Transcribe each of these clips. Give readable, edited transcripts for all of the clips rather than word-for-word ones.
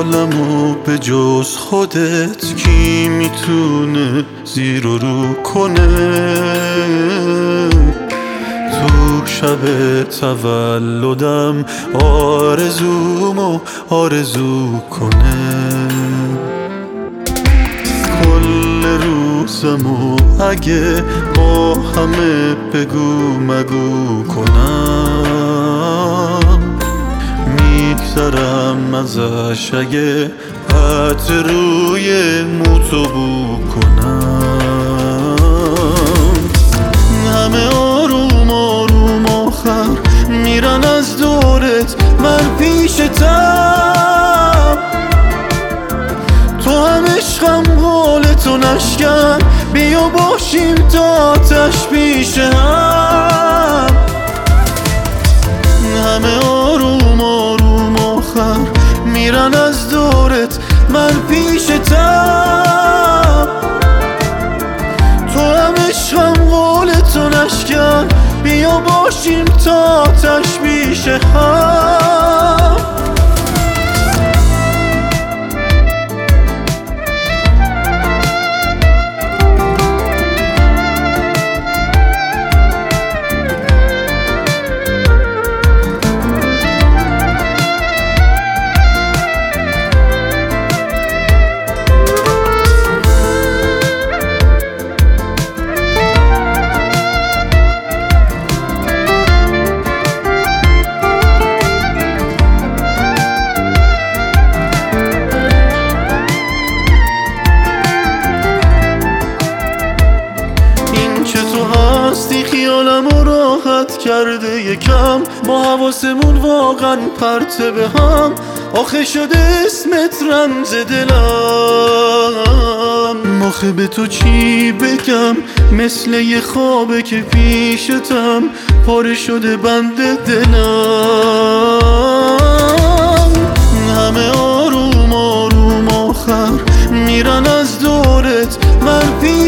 حالمو به جز خودت کی میتونه زیر و رو کنه؟ تو شب تولدم آرزومو آرزو کنه. کل روزمو اگه با همه بگو مگو کنم، میگذرم ازش اگه عطر روی موتو بو کنم. همه آروم آروم آخر میرن از دورت، من پیشتم. تو هم عشقم قولتو نشکن، بیا باشیم تا آتش پیش هم. همه آروم آروم آخر میرن از دورت، من پیشتم. تو هم عشقم قولتو نشکن، بیا باشیم تا آتش پیش هم. خیالمو راحت کرده یکم، با حواسمون واقعا پرته به هم. آخه شده اسمت رمز دلم، آخه به تو چی بگم؟ مثل یه خوابه که پیشتم، پاره شده بند دلم. همه آروم آروم آخر میرن از دورت، من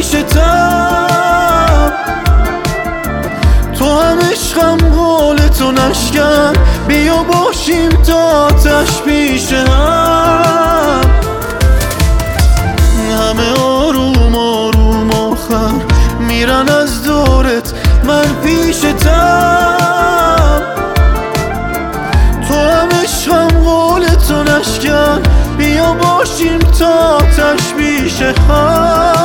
پیشتم. تو هم عشقم قولتو نشکن، بیا باشیم تا آتش پیش هم. همه آروم آروم آخر میرن از دورت، من پیشتم. تو هم عشقم قولتو نشکن، بیا باشیم تا آتش پیش هم.